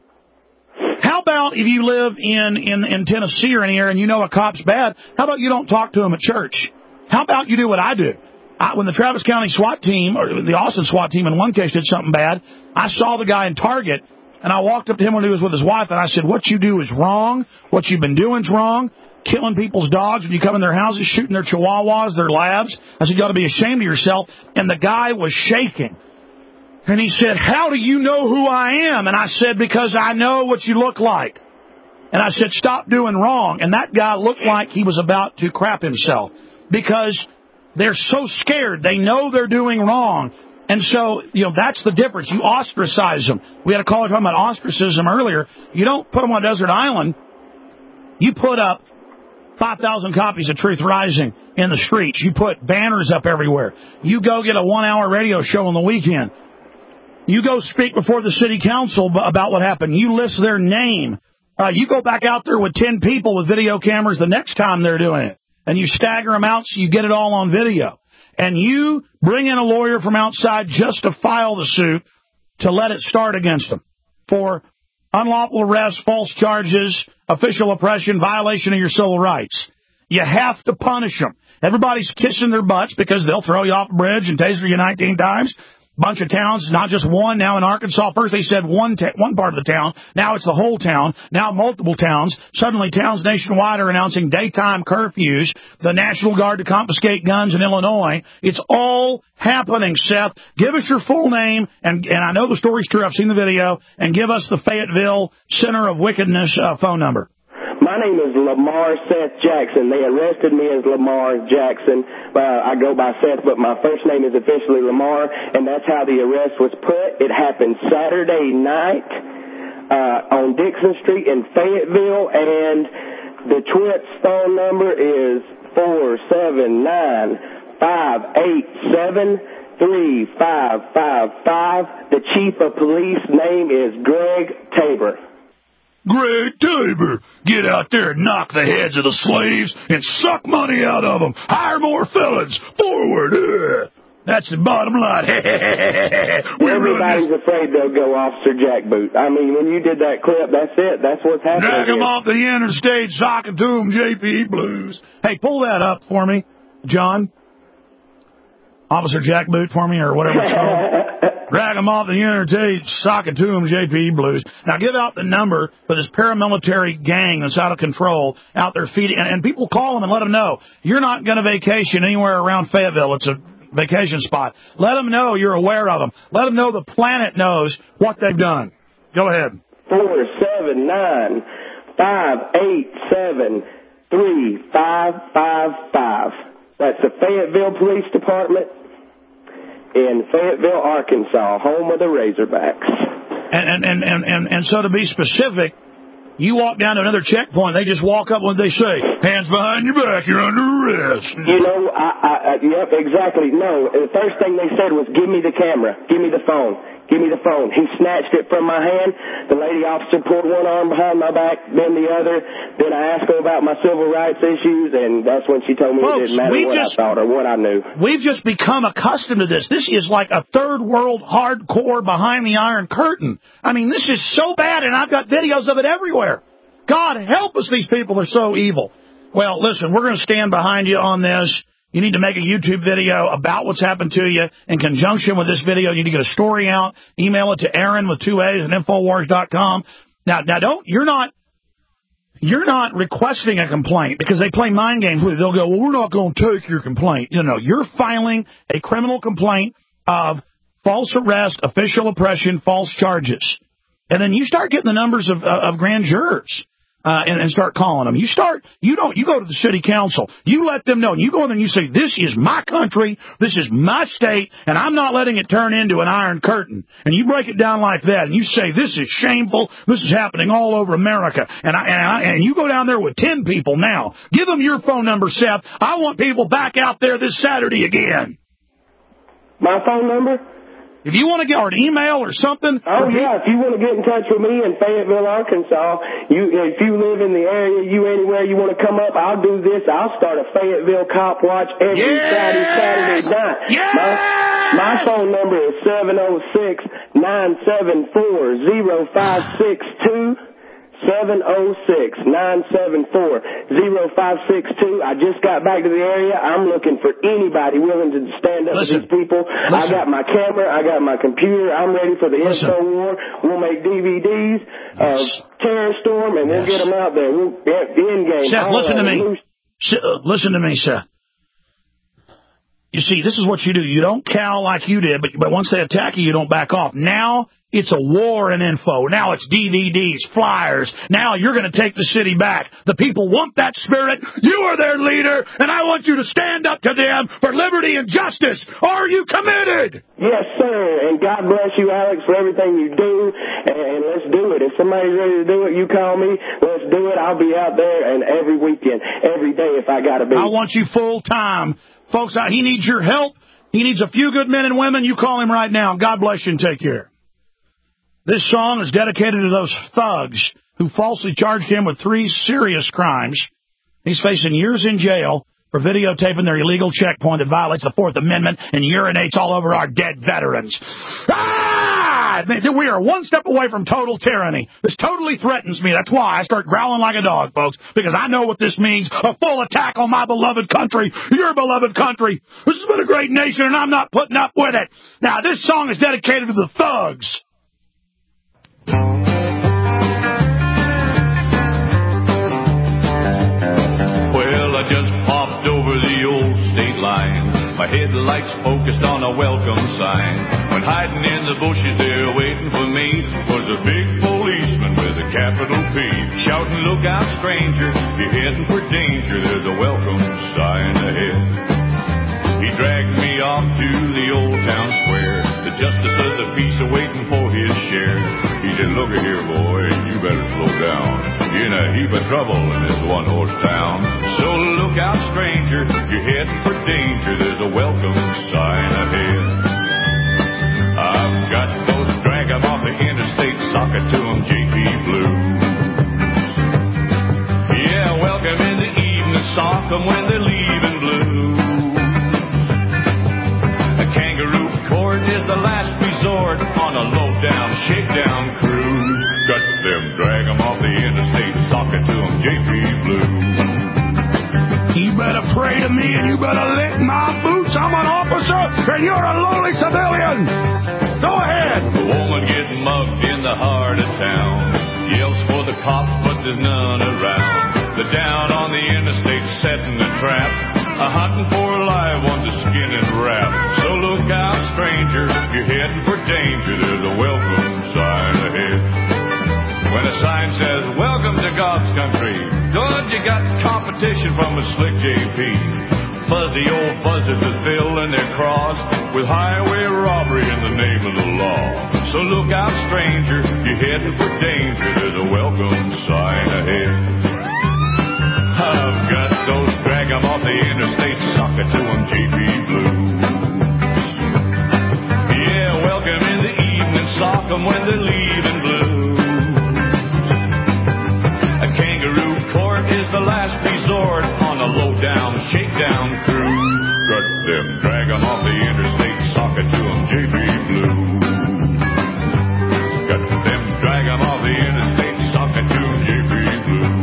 How about if you live in, in, in Tennessee or anywhere and you know a cop's bad, how about you don't talk to him at church? How about you do what I do? I, when the Travis County SWAT team, or the Austin SWAT team in one case did something bad, I saw the guy in Target, and I walked up to him when he was with his wife, and I said, what you do is wrong. What you've been doing is wrong. Killing people's dogs when you come in their houses, shooting their chihuahuas, their labs. I said, you ought to be ashamed of yourself. And the guy was shaking. And he said, how do you know who I am? And I said, because I know what you look like. And I said, stop doing wrong. And that guy looked like he was about to crap himself. Because they're so scared. They know they're doing wrong. And so, you know, that's the difference. You ostracize them. We had a caller talking about ostracism earlier. You don't put them on a desert island. You put up five thousand copies of Truth Rising in the streets. You put banners up everywhere. You go get a one-hour radio show on the weekend. You go speak before the city council about what happened. You list their name. Uh, you go back out there with ten people with video cameras the next time they're doing it. And you stagger them out so you get it all on video. And you bring in a lawyer from outside just to file the suit to let it start against them for unlawful arrest, false charges, official oppression, violation of your civil rights. You have to punish them. Everybody's kissing their butts because they'll throw you off a bridge and taser you nineteen times. Bunch of towns, not just one. Now in Arkansas, first they said one ta- one part of the town. Now it's the whole town. Now multiple towns. Suddenly towns nationwide are announcing daytime curfews. The National Guard to confiscate guns in Illinois. It's all happening, Seth. Give us your full name, and, and I know the story's true. I've seen the video. And give us the Fayetteville Center of Wickedness uh, phone number. My name is Lamar Seth Jackson. They arrested me as Lamar Jackson. Uh, I go by Seth, but my first name is officially Lamar, and that's how the arrest was put. It happened Saturday night uh, on Dixon Street in Fayetteville, and the Twit's phone number is four seven nine, five eight seven, three five five five. The chief of police name is Greg Tabor. Greg Tabor, get out there and knock the heads of the slaves and suck money out of them. Hire more felons. Forward. Ugh. That's the bottom line. Everybody's afraid they'll go Officer Jackboot. I mean, when you did that clip, that's it. That's what's happening. Drag them here. off the interstate, socking to them, J P Blues. Hey, pull that up for me, John. Officer Jackboot for me, or whatever it's called. Drag them off the interstate, socking to them, J P Blues. Now, give out the number for this paramilitary gang that's out of control out there feeding. And, and people call them and let them know, you're not going to vacation anywhere around Fayetteville. It's a vacation spot. Let them know you're aware of them. Let them know the planet knows what they've done. Go ahead. Four seven nine five eight seven three five five five. That's the Fayetteville Police Department in Fayetteville, Arkansas, home of the Razorbacks. And and and and and, and so to be specific, you walk down to another checkpoint, they just walk up when they say, hands behind your back, you're under arrest. You know, I, I, I, yep, exactly. No, the first thing they said was, give me the camera, give me the phone, give me the phone. He snatched it from my hand. The lady officer pulled one arm behind my back, then the other. Then I asked her about my civil rights issues, and that's when she told me Folks, it didn't matter what just, I thought or what I knew. We've just become accustomed to this. This is like a third world hardcore behind the Iron Curtain. I mean, this is so bad, and I've got videos of it everywhere. God help us, these people are so evil. Well, listen, we're going to stand behind you on this. You need to make a YouTube video about what's happened to you. In conjunction with this video, you need to get a story out. Email it to Aaron with two A's at Infowars dot com. Now, now don't, you're not, you're not requesting a complaint because they play mind games with it. They'll go, well, we're not going to take your complaint. You know, you're filing a criminal complaint of false arrest, official oppression, false charges. And then you start getting the numbers of, uh, of grand jurors. Uh, and, and start calling them. You start, you don't, you go to the city council. You let them know. And you go in there and you say, this is my country. This is my state. And I'm not letting it turn into an Iron Curtain. And you break it down like that. And you say, this is shameful. This is happening all over America. And I, and, I, and you go down there with ten people now. Give them your phone number, Seth. I want people back out there this Saturday again. My phone number? If you want to get or an email or something. Oh, yeah, if you want to get in touch with me in Fayetteville, Arkansas, you if you live in the area, you anywhere you want to come up, I'll do this. I'll start a Fayetteville Cop Watch every yes! Friday, Saturday night. Yes! My, my phone number is seven oh six, nine seven four, oh five six two. seven oh six, nine seven four, oh five six two. I just got back to the area. I'm looking for anybody willing to stand up listen, with these people. Listen. I got my camera. I got my computer. I'm ready for the listen. info war. We'll make D V Ds of yes. Terror Storm, and we'll yes. get them out there. We'll get the end game. Seth, listen to me. Listen to me, Seth. You see, this is what you do. You don't cow like you did, but, but once they attack you, you don't back off. Now it's a war in info. Now it's D V Ds, flyers. Now you're going to take the city back. The people want that spirit. You are their leader, and I want you to stand up to them for liberty and justice. Are you committed? Yes, sir. And God bless you, Alex, for everything you do. And let's do it. If somebody's ready to do it, you call me. Let's do it. I'll be out there and every weekend, every day if I got to be. I want you full time. Folks, he needs your help. He needs a few good men and women. You call him right now. God bless you and take care. This song is dedicated to those thugs who falsely charged him with three serious crimes. He's facing years in jail for videotaping their illegal checkpoint that violates the Fourth Amendment and urinates all over our dead veterans. Ah! We are one step away from total tyranny. This totally threatens me. That's why I start growling like a dog, folks, because I know what this means. A full attack on my beloved country, your beloved country. This has been a great nation, and I'm not putting up with it. Now, this song is dedicated to the thugs. Well, I just popped over the old state line. My headlights focused on a welcome sign. When hiding in the bushes there waiting for me was a big policeman with a capital P, shouting, "Look out, stranger, you're heading for danger. There's a welcome sign ahead." He dragged me off to the old town square, the justice of the peace awaiting for his share. He said, "Look here, boy, you better slow down. You're in a heap of trouble in this one-horse town. So look out, stranger, you're heading for danger. There's a welcome sign ahead." and you better lick my boots. I'm an officer, and you're a lowly civilian. Go ahead. A woman getting mugged in the heart of town. Yells for the cops, but there's none around. They're down on the interstate setting a trap. A hunting for a live one to skin and wrap. So look out, stranger, you're heading for danger. There's a welcome sign ahead. When a sign says, welcome to God's country, good, you got competition from a slick J P. Fuzzy old buzzards is filling their craws with highway robbery in the name of the law. So look out, stranger, you're heading for danger. There's a welcome sign ahead. I've got those drag 'em off the interstate, sock it to 'em J P blues. Yeah, welcome in the evening, sock 'em when they're leaving blues. A kangaroo court is the last resort on a low-down, shakedown cruise. Got them, drag 'em off the interstate, sock it to 'em J P blues. Got them, drag 'em off the interstate, sock it to 'em J P blues.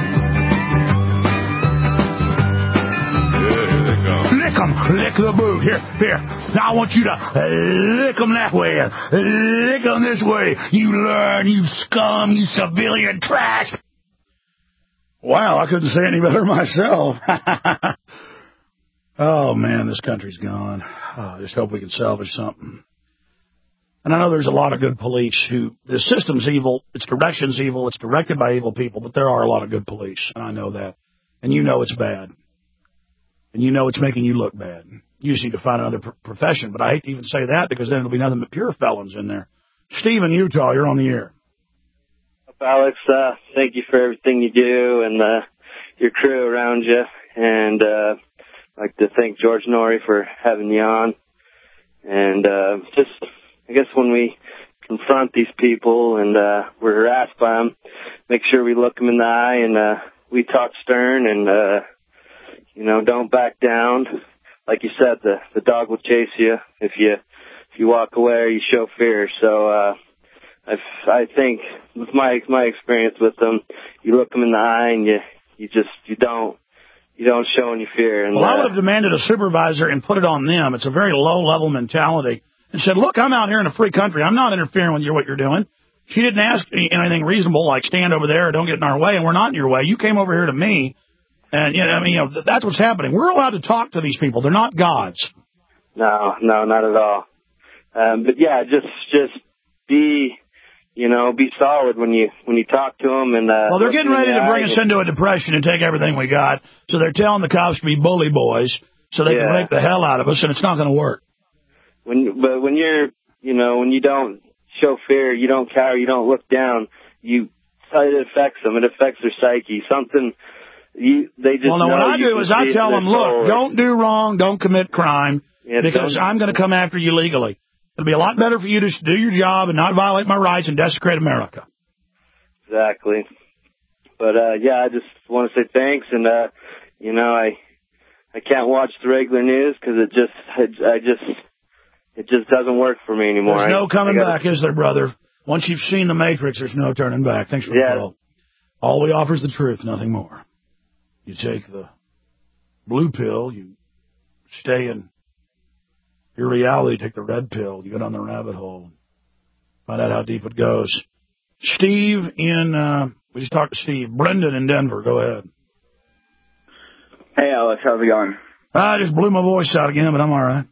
Lick 'em, lick the boot. Here, here. Now I want you to lick 'em that way, lick 'em this way. You learn, you scum, you civilian trash. Wow, I couldn't say any better myself. Oh, man, this country's gone. Oh, I just hope we can salvage something. And I know there's a lot of good police who, the system's evil, its direction's evil, it's directed by evil people, but there are a lot of good police, and I know that. And you know it's bad. And you know it's making you look bad. You just need to find another pr- profession. But I hate to even say that because then it'll be nothing but pure felons in there. Steve in Utah, you're on the air. Alex, uh, thank you for everything you do and uh, your crew around you. And uh, I'd like to thank George Norrie for having you on. And uh, just, I guess when we confront these people and uh, we're harassed by them, make sure we look them in the eye and uh, we talk stern and, uh, you know, don't back down. Like you said, the, the dog will chase you if you if you walk away or you show fear. So uh, I, I think with my my experience with them, you look them in the eye and you you just you don't you don't show any fear. And, well, I would uh, have demanded a supervisor and put it on them. It's a very low level mentality. And said, look, I'm out here in a free country. I'm not interfering with you, what you're doing. She didn't ask anything reasonable like stand over there or don't get in our way, and we're not in your way. You came over here to me. And, you know, I mean, you know, that's what's happening. We're allowed to talk to these people. They're not gods. No, no, not at all. Um, but, yeah, just just be, you know, be solid when you when you talk to them. And, uh, well, they're getting ready to bring us into a depression and take everything we got. So they're telling the cops to be bully boys so they yeah. can rape the hell out of us, and it's not going to work. When, but when you're, you know, when you don't show fear, you don't cower, you don't look down, you it affects them. It affects their psyche. Something... You, they just well, no, what I do is I tell them, look, don't do wrong, don't commit crime, yeah, because I'm going to come after you legally. It'll be a lot better for you to do your job and not violate my rights and desecrate America. Exactly. But, uh, yeah, I just want to say thanks, and, uh, you know, I I can't watch the regular news because it just, it, I just, it just doesn't work for me anymore. There's no coming gotta, back, is there, brother? Once you've seen the Matrix, there's no turning back. Thanks for yeah. the call. All we offer is the truth, nothing more. You take the blue pill, you stay in your reality, take the red pill, you go down the rabbit hole, find out how deep it goes. Steve in, uh, we just talked to Steve. Brendan in Denver, go ahead. Hey, Alex, how's it going? I just blew my voice out again, but I'm all right.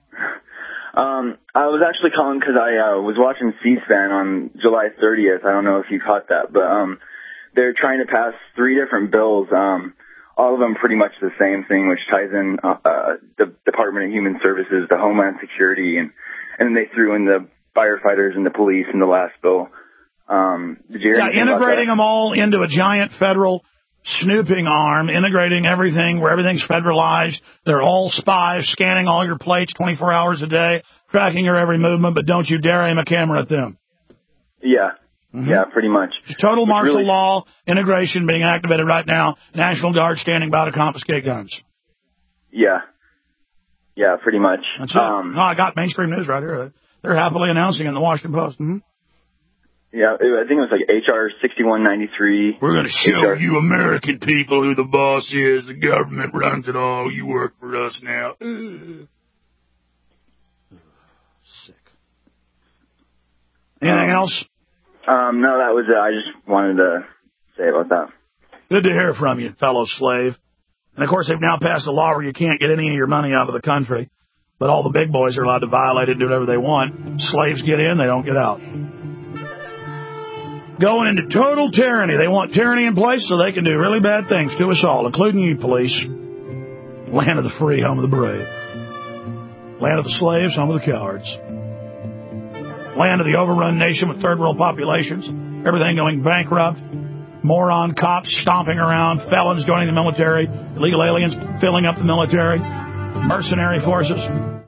Um, I was actually calling because I uh, was watching C-SPAN on July thirtieth. I don't know if you caught that, but um, they're trying to pass three different bills. Um, all of them pretty much the same thing, which ties in uh, uh, the Department of Human Services, the Homeland Security, and and then they threw in the firefighters and the police in the last bill. Um, did you hear yeah, integrating them all into a giant federal snooping arm, integrating everything where everything's federalized. They're all spies, scanning all your plates twenty-four hours a day, tracking your every movement, but don't you dare aim a camera at them. Yeah. Mm-hmm. Yeah, pretty much. Total it's martial really... law integration being activated right now. National Guard standing by to confiscate guns. Yeah. Yeah, pretty much. That's it. Um, no, I got mainstream news right here. They're happily announcing in the Washington Post. Mm-hmm. Yeah, it, I think it was like H R sixty-one ninety-three. We're going to show H R you American people who the boss is. The government runs it all. You work for us now. Ugh. Sick. Anything else? Um, no, that was it. I just wanted to say about that. Good to hear from you, fellow slave. And, of course, they've now passed a law where you can't get any of your money out of the country, but all the big boys are allowed to violate it and do whatever they want. Slaves get in, they don't get out. Going into total tyranny. They want tyranny in place so they can do really bad things to us all, including you, police. Land of the free, home of the brave. Land of the slaves, home of the cowards. Land of the overrun nation with third world populations. Everything going bankrupt. Moron cops stomping around. Felons joining the military. Illegal aliens filling up the military. Mercenary forces.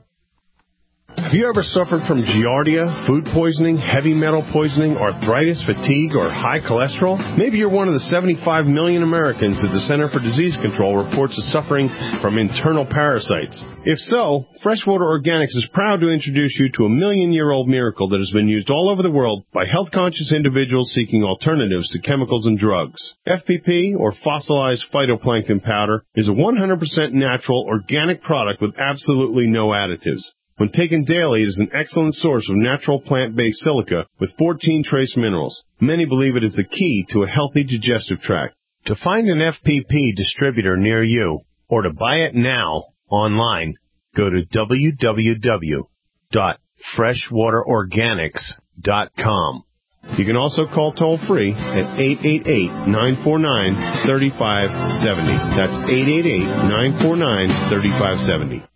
Have you ever suffered from giardia, food poisoning, heavy metal poisoning, arthritis, fatigue, or high cholesterol? Maybe you're one of the seventy-five million Americans that the Center for Disease Control reports as suffering from internal parasites. If so, Freshwater Organics is proud to introduce you to a million-year-old miracle that has been used all over the world by health-conscious individuals seeking alternatives to chemicals and drugs. F P P, or fossilized phytoplankton powder, is a one hundred percent natural, organic product with absolutely no additives. When taken daily, it is an excellent source of natural plant-based silica with fourteen trace minerals. Many believe it is the key to a healthy digestive tract. To find an F P P distributor near you, or to buy it now online, go to w w w dot freshwater organics dot com. You can also call toll-free at eight eight eight, nine four nine, three five seven zero. That's eight eight eight, nine four nine, three five seven zero.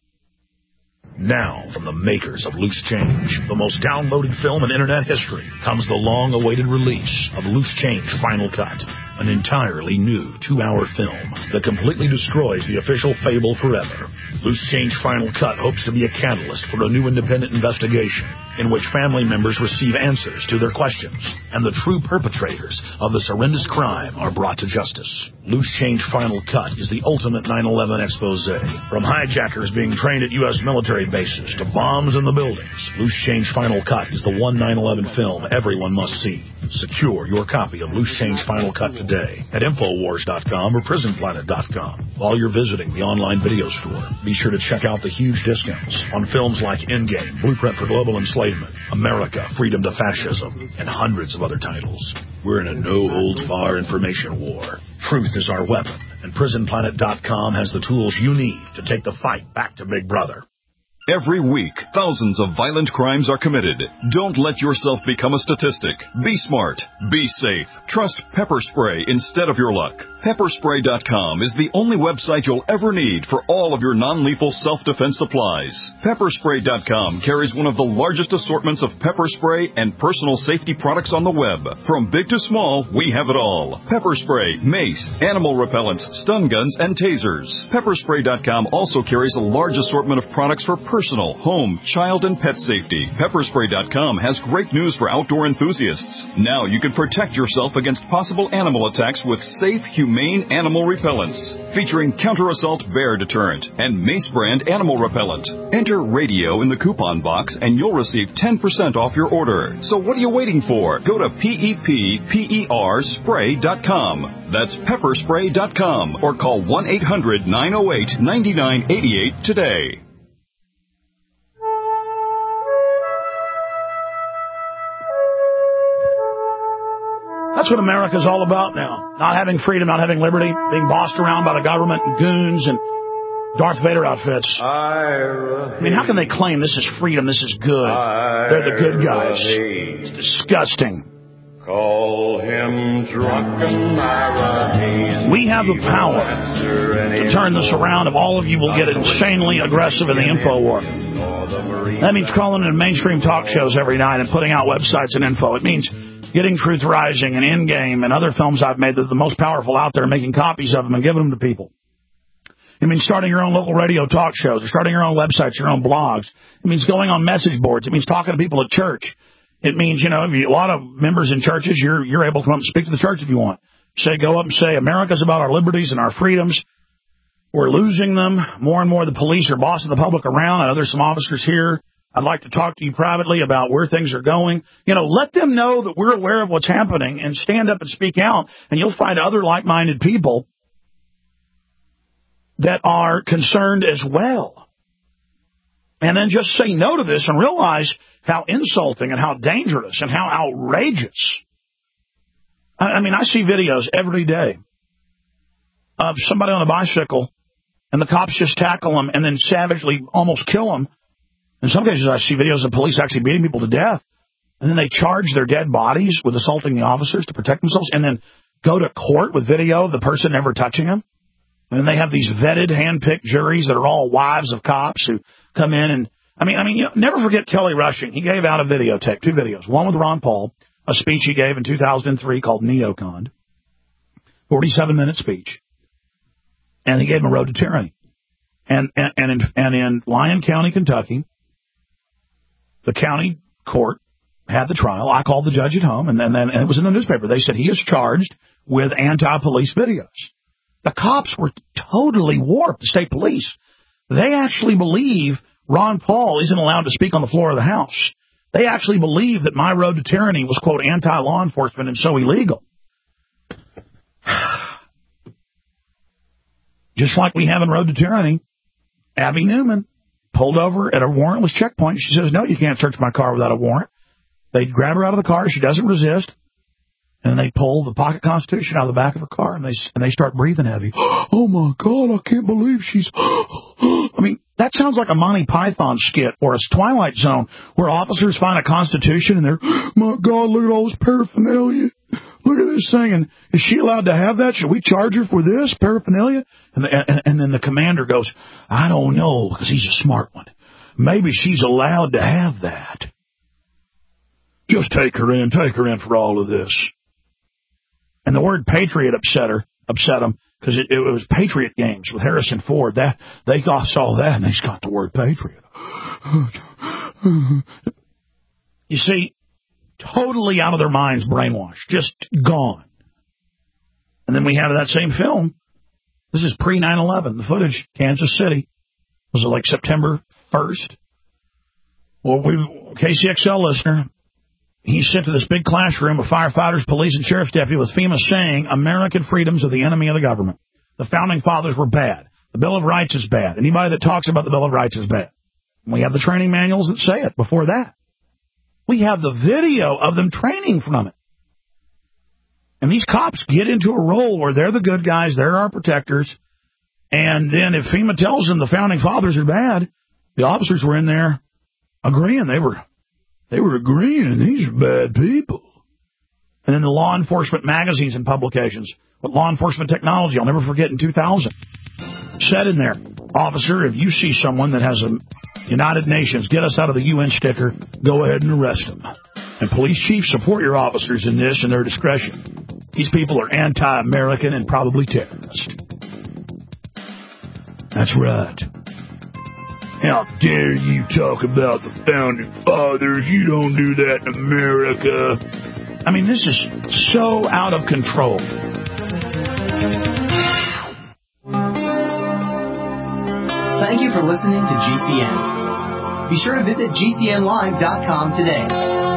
Now, from the makers of Loose Change, the most downloaded film in Internet history, comes the long-awaited release of Loose Change Final Cut, an entirely new two-hour film that completely destroys the official fable forever. Loose Change Final Cut hopes to be a catalyst for a new independent investigation in which family members receive answers to their questions, and the true perpetrators of this horrendous crime are brought to justice. Loose Change Final Cut is the ultimate nine eleven expose. From hijackers being trained at U S military bases to bombs in the buildings, Loose Change Final Cut is the one nine eleven film everyone must see. Secure your copy of Loose Change Final Cut today at Infowars dot com or Prison Planet dot com. While you're visiting the online video store, be sure to check out the huge discounts on films like Endgame, Blueprint for Global Enslavement, America, Freedom to Fascism, and hundreds of other titles. We're in a no-holds-barred information war. Truth is our weapon, and Prison Planet dot com has the tools you need to take the fight back to Big Brother. Every week, thousands of violent crimes are committed. Don't let yourself become a statistic. Be smart. Be safe. Trust Pepper Spray instead of your luck. Pepper Spray dot com is the only website you'll ever need for all of your non-lethal self-defense supplies. Pepper Spray dot com carries one of the largest assortments of pepper spray and personal safety products on the web. From big to small, we have it all. Pepper spray, mace, animal repellents, stun guns, and tasers. Pepper Spray dot com also carries a large assortment of products for personal, home, child, and pet safety. Pepper Spray dot com has great news for outdoor enthusiasts. Now you can protect yourself against possible animal attacks with safe, humane animal repellents. Featuring counter-assault bear deterrent and Mace brand animal repellent. Enter radio in the coupon box and you'll receive ten percent off your order. So what are you waiting for? Go to P E P P E R spray dot com. That's Pepper Spray dot com or call one eight hundred, nine oh eight, nine nine eight eight today. That's what America's all about now. Not having freedom, not having liberty, being bossed around by the government and goons and Darth Vader outfits. I mean, how can they claim this is freedom, this is good? They're the good guys. It's disgusting. Call him drunken Ira. We have the power to turn this around if all of you will get insanely aggressive in the info war. That means calling in mainstream talk shows every night and putting out websites and info. It means getting Truth Rising and Endgame and other films I've made that are the most powerful out there, making copies of them and giving them to people. It means starting your own local radio talk shows or starting your own websites, your own blogs. It means going on message boards. It means talking to people at church. It means, you know, a lot of members in churches, you're you're able to come up and speak to the church if you want. Say, go up and say, America's about our liberties and our freedoms. We're losing them. More and more the police are bossing the public around. I know there's some officers here I'd like to talk to you privately about where things are going. You know, let them know that we're aware of what's happening and stand up and speak out, and you'll find other like-minded people that are concerned as well. And then just say no to this and realize how insulting and how dangerous and how outrageous. I mean, I see videos every day of somebody on a bicycle, and the cops just tackle them and then savagely almost kill them. In some cases, I see videos of police actually beating people to death, and then they charge their dead bodies with assaulting the officers to protect themselves, and then go to court with video of the person never touching them. And then they have these vetted, hand-picked juries that are all wives of cops who come in and, I mean, I mean, you know, never forget Kelly Rushing. He gave out a videotape, two videos, one with Ron Paul, a speech he gave in two thousand three called Neocon, forty-seven minute speech. And he gave him a Road to Tyranny. And, and, and, in, and in Lyon County, Kentucky, the county court had the trial. I called the judge at home, and then and it was in the newspaper. They said he is charged with anti-police videos. The cops were totally warped, the state police. They actually believe Ron Paul isn't allowed to speak on the floor of the House. They actually believe that my Road to Tyranny was, quote, anti-law enforcement and so illegal. Just like we have in Road to Tyranny, Abby Newman pulled over at a warrantless checkpoint. She says, no, you can't search my car without a warrant. They grab her out of the car. She doesn't resist. And they pull the pocket Constitution out of the back of her car, and they and they start breathing heavy. Oh, my God, I can't believe she's... I mean, that sounds like a Monty Python skit or a Twilight Zone where officers find a Constitution and they're, my God, look at all this paraphernalia. Look at this thing. And is she allowed to have that? Should we charge her for this paraphernalia? And, the, and, and then the commander goes, I don't know, because he's a smart one. Maybe she's allowed to have that. Just take her in. Take her in for all of this. And the word patriot upset her, upset them, because it, it was Patriot Games with Harrison Ford. That they got, saw that, and they got the word patriot. You see, totally out of their minds, brainwashed, just gone. And then we have that same film. This is pre nine eleven, the footage, Kansas City. Was it like September first? Well, we, K C X L listener, he's sent to this big classroom of firefighters, police, and sheriff's deputy with FEMA saying American freedoms are the enemy of the government. The founding fathers were bad. The Bill of Rights is bad. Anybody that talks about the Bill of Rights is bad. And we have the training manuals that say it before that. We have the video of them training from it. And these cops get into a role where they're the good guys, they're our protectors, and then if FEMA tells them the founding fathers are bad, the officers were in there agreeing. They were they were agreeing, these are bad people. And then the law enforcement magazines and publications with law enforcement technology, I'll never forget, in two thousand, said in there, officer, if you see someone that has a United Nations, get us out of the U N sticker, go ahead and arrest them. And police chiefs, support your officers in this and their discretion. These people are anti-American and probably terrorists. That's right. How dare you talk about the founding fathers? You don't do that in America. I mean, this is so out of control. Thank you for listening to G C N. Be sure to visit G C N live dot com today.